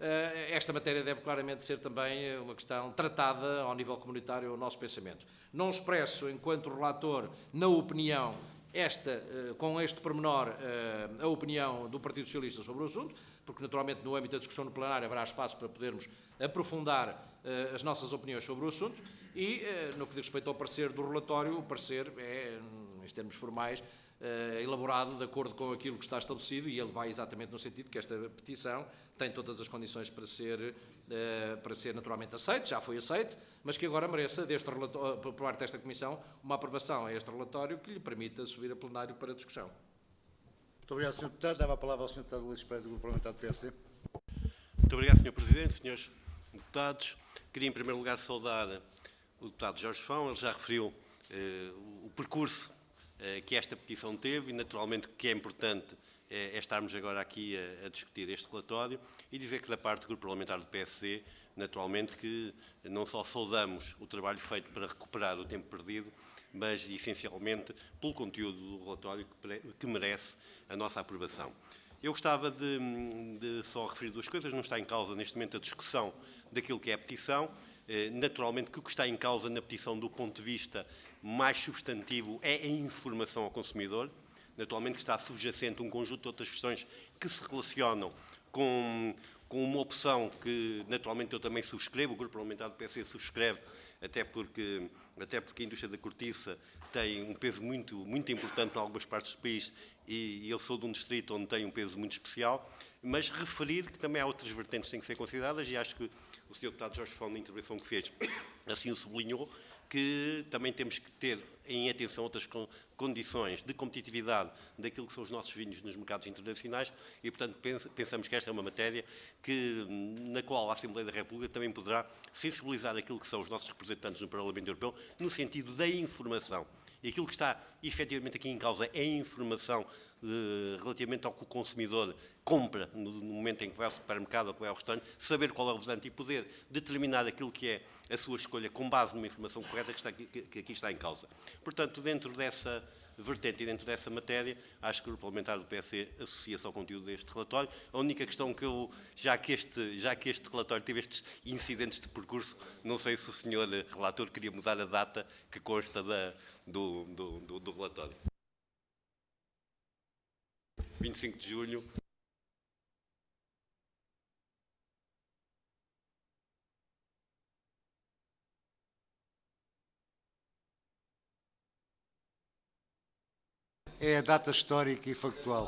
Speaker 7: Esta matéria deve claramente ser também uma questão tratada ao nível comunitário, ao nosso pensamento. Não expresso, enquanto relator, na opinião, Esta, com este pormenor, a opinião do Partido Socialista sobre o assunto, porque naturalmente no âmbito da discussão no plenário haverá espaço para podermos aprofundar as nossas opiniões sobre o assunto e, no que diz respeito ao parecer do relatório, o parecer é, em termos formais, elaborado de acordo com aquilo que está estabelecido e ele vai exatamente no sentido que esta petição tem todas as condições para ser, para ser naturalmente aceite, já foi aceite, mas que agora mereça, deste relatório, por parte desta Comissão, uma aprovação a este relatório que lhe permita subir a plenário para discussão.
Speaker 1: Muito obrigado, senhor Deputado. Dava a palavra ao senhor Deputado Luís Pereira, do Grupo Parlamentar do P S D.
Speaker 8: Muito obrigado, senhor Presidente, senhores deputados. Queria, em primeiro lugar, saudar o deputado Jorge Fão. Ele já referiu eh, o percurso eh, que esta petição teve e, naturalmente, que é importante é, é estarmos agora aqui a, a discutir este relatório e dizer que, da parte do Grupo Parlamentar do P S D, naturalmente que não só saudamos o trabalho feito para recuperar o tempo perdido, mas, essencialmente, pelo conteúdo do relatório que merece a nossa aprovação. Eu gostava de, de só referir duas coisas. Não está em causa, neste momento, a discussão daquilo que é a petição. Naturalmente que o que está em causa na petição, do ponto de vista mais substantivo, é a informação ao consumidor. Naturalmente que está subjacente um conjunto de outras questões que se relacionam com, com uma opção que, naturalmente, eu também subscrevo, o Grupo Parlamentar do P S D subscreve, até porque, até porque a indústria da cortiça tem um peso muito, muito importante em algumas partes do país e, e eu sou de um distrito onde tem um peso muito especial, mas referir que também há outras vertentes que têm que ser consideradas e acho que o senhor Deputado Jorge Fão, na intervenção que fez, assim o sublinhou, que também temos que ter em atenção outras condições de competitividade daquilo que são os nossos vinhos nos mercados internacionais e, portanto, pensamos que esta é uma matéria que, na qual a Assembleia da República também poderá sensibilizar aquilo que são os nossos representantes no Parlamento Europeu no sentido da informação. E aquilo que está efetivamente aqui em causa é a informação eh, relativamente ao que o consumidor compra no, no momento em que vai ao supermercado ou que vai ao restaurante, saber qual é o votante e poder determinar aquilo que é a sua escolha com base numa informação correta que, está aqui, que, que aqui está em causa. Portanto, dentro dessa vertente e dentro dessa matéria, acho que o parlamentar do P S C associa-se ao conteúdo deste relatório. A única questão que eu, já que este, já que este relatório teve estes incidentes de percurso, não sei se o senhor relator queria mudar a data que consta da, do, do, do, do relatório. vinte e cinco de julho.
Speaker 1: É a data histórica e factual.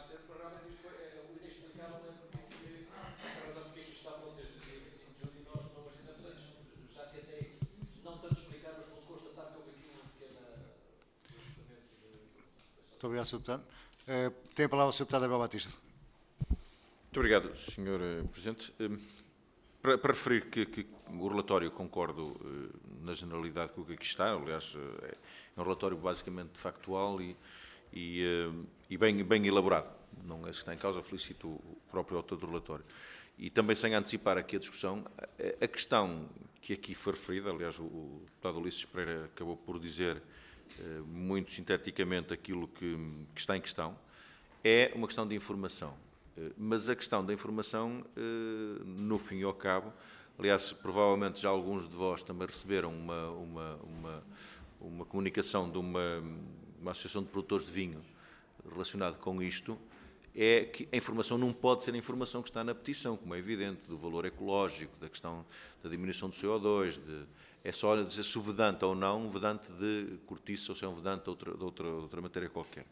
Speaker 1: Muito obrigado, senhor Deputado. Uh, tem a palavra o senhor Deputado Abel Batista.
Speaker 3: Muito obrigado, senhor Presidente. Para, para referir que, que o relatório, concordo na generalidade com o que aqui está, aliás, é um relatório basicamente factual e, e, e bem, bem elaborado. Não é se está em causa, felicito o próprio autor do relatório. E também, sem antecipar aqui a discussão, a questão que aqui foi referida, aliás, o deputado Ulisses Pereira acabou por dizer muito sinteticamente aquilo que, que está em questão, é uma questão de informação. Mas a questão da informação, no fim e ao cabo, aliás, provavelmente já alguns de vós também receberam uma, uma, uma, uma comunicação de uma, uma associação de produtores de vinho relacionada com isto, é que a informação não pode ser a informação que está na petição, como é evidente, do valor ecológico, da questão da diminuição do C O dois, de, é só dizer se o vedante ou não, um vedante de cortiça ou se é um vedante de outra, de outra, de outra matéria qualquer.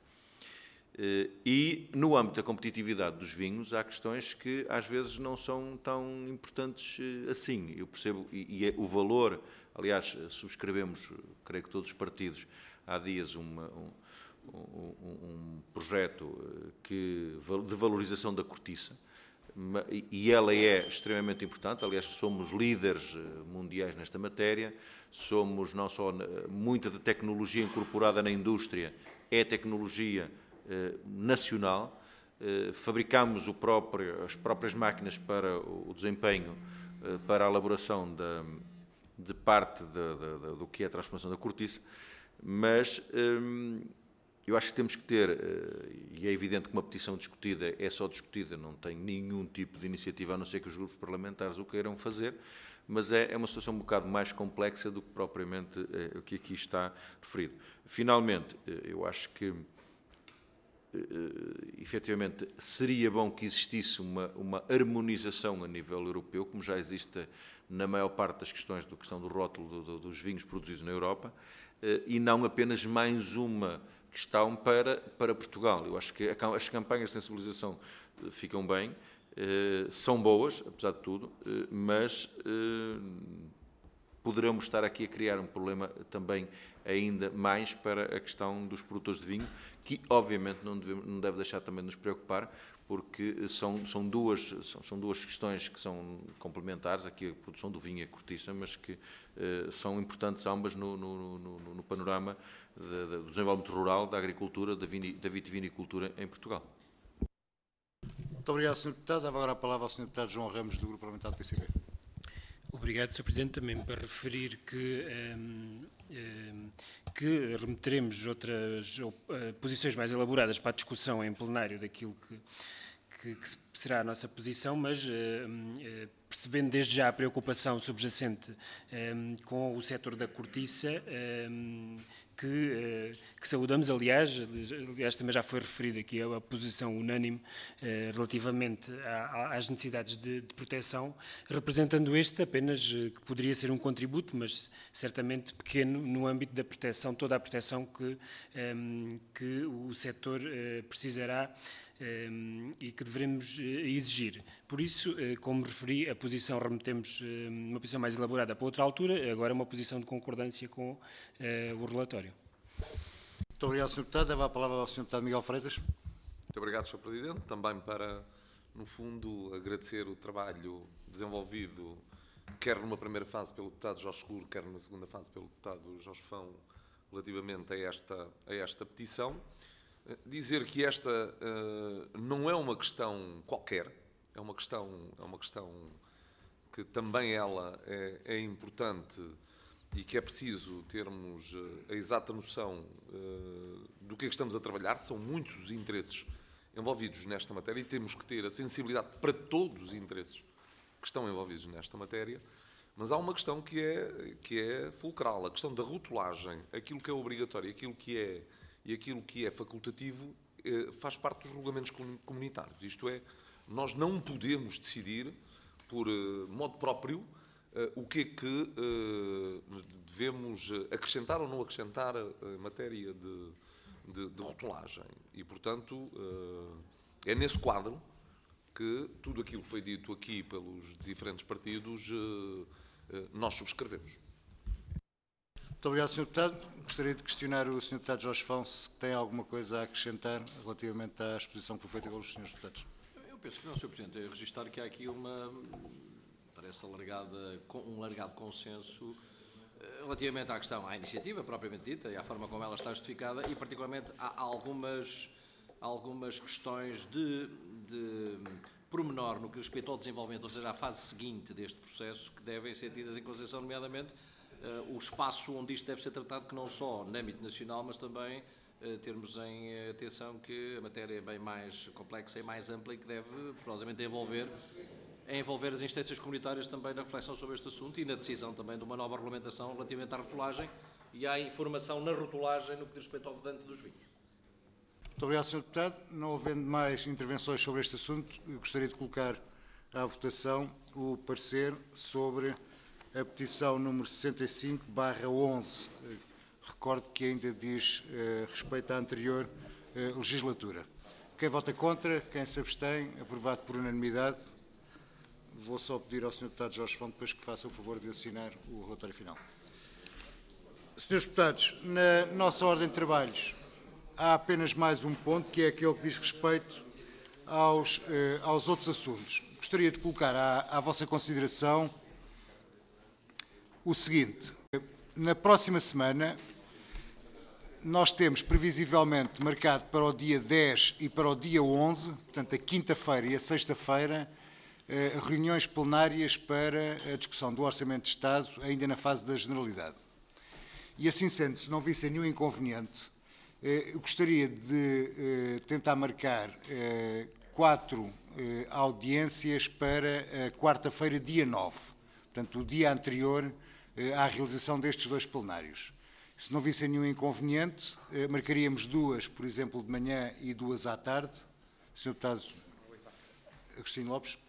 Speaker 3: E, no âmbito da competitividade dos vinhos, há questões que, às vezes, não são tão importantes assim. Eu percebo, e, e é o valor, aliás, subscrevemos, creio que todos os partidos, há dias, uma, um, um, um projeto que, de valorização da cortiça, e ela é extremamente importante. Aliás, somos líderes mundiais nesta matéria, somos não só muita da tecnologia incorporada na indústria, é tecnologia nacional, fabricamos o próprio, as próprias máquinas para o desempenho, para a elaboração da, de parte de, de, de, do que é a transformação da cortiça, mas hum, eu acho que temos que ter, e é evidente que uma petição discutida é só discutida, não tem nenhum tipo de iniciativa, a não ser que os grupos parlamentares o queiram fazer, mas é, é uma situação um bocado mais complexa do que propriamente é, o que aqui está referido. Finalmente, eu acho que Uh, efetivamente, seria bom que existisse uma, uma harmonização a nível europeu, como já existe na maior parte das questões da questão do rótulo do, do, dos vinhos produzidos na Europa, uh, e não apenas mais uma questão para, para Portugal. Eu acho que a, as campanhas de sensibilização uh, ficam bem, uh, são boas, apesar de tudo, uh, mas uh, poderemos estar aqui a criar um problema também ainda mais para a questão dos produtores de vinho, que obviamente não deve, não deve deixar também de nos preocupar, porque são, são, duas, são, são duas questões que são complementares, aqui a produção do vinho e a cortiça, mas que eh, são importantes ambas no, no, no, no panorama de, de, do desenvolvimento rural, da agricultura, da, vini, da vitivinicultura em Portugal.
Speaker 1: Muito obrigado, senhor Deputado. Dava agora a palavra ao senhor Deputado João Ramos, do Grupo Parlamentar do P C P.
Speaker 9: Obrigado, senhor Presidente. Também para referir que, um, um, que remeteremos outras uh, posições mais elaboradas para a discussão em plenário daquilo que, que, que será a nossa posição, mas uh, uh, percebendo desde já a preocupação subjacente um, com o setor da cortiça, um, que, uh, que saudamos, aliás, aliás também já foi referida aqui a, a posição unânime uh, relativamente a, às necessidades de, de proteção, representando este apenas uh, que poderia ser um contributo, mas certamente pequeno no âmbito da proteção, toda a proteção que, um, que o setor uh, precisará um, e que devemos uh, exigir. Por isso, uh, como referi, a posição remetemos uh, uma posição mais elaborada para outra altura, agora uma posição de concordância com uh, o relatório.
Speaker 1: Muito obrigado, senhor Deputado. Dava a palavra ao senhor Deputado Miguel Freitas.
Speaker 2: Muito obrigado, senhor Presidente. Também para, no fundo, agradecer o trabalho desenvolvido, quer numa primeira fase pelo deputado Jorge Seguro, quer numa segunda fase pelo deputado Jorge Fão, relativamente a esta, a esta petição. dizer que esta uh, não é uma questão qualquer, é uma questão, é uma questão que também ela é, é importante e que é preciso termos a exata noção uh, do que é que estamos a trabalhar. São muitos os interesses envolvidos nesta matéria e temos que ter a sensibilidade para todos os interesses que estão envolvidos nesta matéria, mas há uma questão que é, que é fulcral, a questão da rotulagem, aquilo que é obrigatório, aquilo que é, e aquilo que é facultativo eh, faz parte dos regulamentos comunitários. Isto é, nós não podemos decidir por eh, modo próprio eh, o que é que eh, devemos acrescentar ou não acrescentar em matéria de, de, de rotulagem. E, portanto, eh, é nesse quadro que tudo aquilo que foi dito aqui pelos diferentes partidos nós subscrevemos.
Speaker 1: Muito obrigado, senhor Deputado. Gostaria de questionar o senhor Deputado Jorge Fão se tem alguma coisa a acrescentar relativamente à exposição que foi feita pelos senhores deputados.
Speaker 7: Eu penso que não, senhor Presidente. É registrar que há aqui uma, parece alargada, um alargado consenso relativamente à questão, à iniciativa propriamente dita e à forma como ela está justificada e, particularmente, há algumas... algumas questões de, de pormenor no que respeita ao desenvolvimento, ou seja, à fase seguinte deste processo, que devem ser tidas em consideração, nomeadamente uh, o espaço onde isto deve ser tratado, que não só no âmbito nacional, mas também uh, termos em atenção que a matéria é bem mais complexa e mais ampla e que deve, forçosamente, envolver, envolver as instâncias comunitárias também na reflexão sobre este assunto e na decisão também de uma nova regulamentação relativamente à rotulagem e à informação na rotulagem no que diz respeito ao vedante dos vinhos.
Speaker 1: Muito obrigado, senhor Deputado. Não havendo mais intervenções sobre este assunto, eu gostaria de colocar à votação o parecer sobre a petição número sessenta e cinco barra onze. Recordo que ainda diz eh, respeito à anterior eh, legislatura. Quem vota contra, quem se abstém, aprovado por unanimidade. Vou só pedir ao senhor Deputado Jorge Fão depois que faça o favor de assinar o relatório final. senhores Deputados, na nossa ordem de trabalhos, há apenas mais um ponto, que é aquele que diz respeito aos, eh, aos outros assuntos. Gostaria de colocar à, à vossa consideração o seguinte. Na próxima semana, nós temos previsivelmente marcado para o dia dez e para o dia onze, portanto, a quinta-feira e a sexta-feira, eh, reuniões plenárias para a discussão do Orçamento de Estado, ainda na fase da Generalidade. E assim sendo, se não vissem nenhum inconveniente, eu gostaria de eh, tentar marcar eh, quatro eh, audiências para a quarta-feira, dia nove. Portanto, o dia anterior eh, à realização destes dois plenários. Se não vissem nenhum inconveniente, eh, marcaríamos duas, por exemplo, de manhã e duas à tarde. senhor Deputado Agostinho Lopes.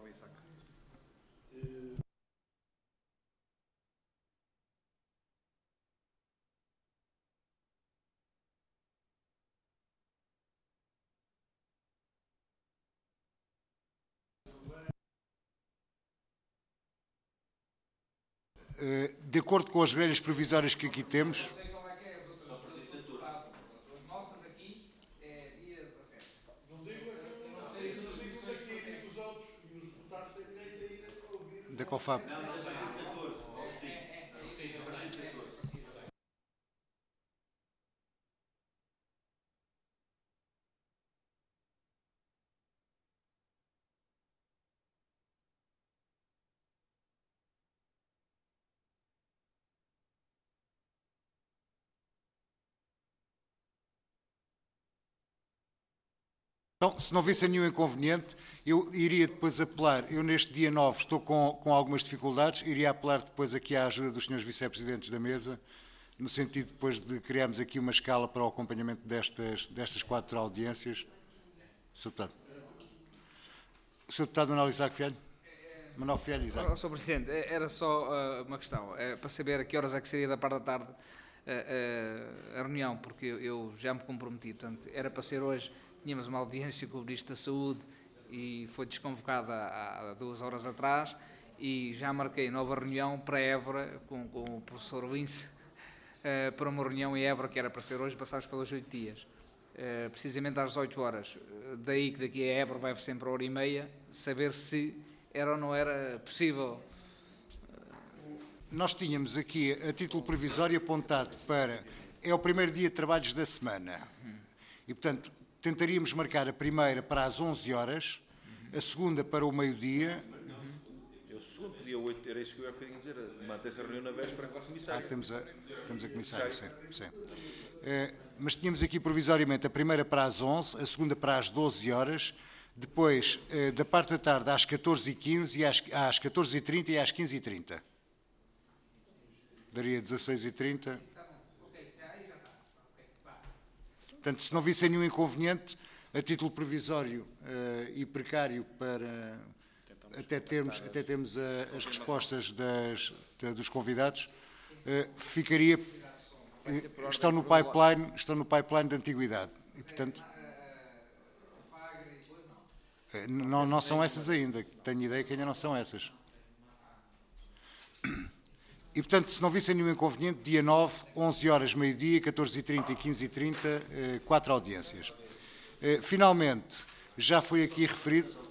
Speaker 1: De acordo com as regras provisórias que aqui temos, da COFAP. Então, se não vissem nenhum inconveniente, eu iria depois apelar, eu neste dia nove estou com, com algumas dificuldades, iria apelar depois aqui à ajuda dos senhores vice-presidentes da mesa, no sentido depois de criarmos aqui uma escala para o acompanhamento destas, destas quatro audiências. senhor Deputado. senhor Deputado Manuel Isaac Fialho. Manuel Fialho Isaac.
Speaker 10: Oh, senhor Presidente, era só uh, uma questão, uh, para saber a que horas é que seria da parte da tarde uh, uh, a reunião, porque eu, eu já me comprometi, portanto, era para ser hoje. Tínhamos uma audiência com o Ministro da Saúde e foi desconvocada há duas horas atrás e já marquei nova reunião para Évora com, com o professor Lince uh, para uma reunião em Évora que era para ser hoje, passámos pelos oito dias, uh, precisamente às dezoito horas. Daí que daqui a Évora vai sempre a hora e meia, saber se era ou não era possível.
Speaker 1: Nós tínhamos aqui, a título provisório, apontado para... É o primeiro dia de trabalhos da semana. E, portanto, tentaríamos marcar a primeira para as onze horas, a segunda para o meio-dia.
Speaker 3: Eu segundo podia oito, era isso que eu ia dizer, manter-se a reunião na véspera com a
Speaker 1: Ah,
Speaker 3: comissária.
Speaker 1: temos a, temos a comissária, sim. sim. Uh, mas tínhamos aqui provisoriamente a primeira para as onze, a segunda para as doze horas, depois, uh, da parte da tarde, às catorze e quinze, e às, às catorze e trinta e às quinze e trinta. Daria dezasseis e trinta. Portanto, se não vissem nenhum inconveniente, a título provisório uh, e precário para até termos, até termos a, as respostas das, da, dos convidados, uh, ficaria, uh, estão no pipeline, estão no pipeline de antiguidade. E, portanto, uh, não, não são essas ainda. Tenho ideia que ainda não são essas. E, portanto, se não vissem nenhum inconveniente, dia nove, onze horas, meio-dia, catorze e trinta e quinze e trinta, quatro audiências. Finalmente, já foi aqui referido,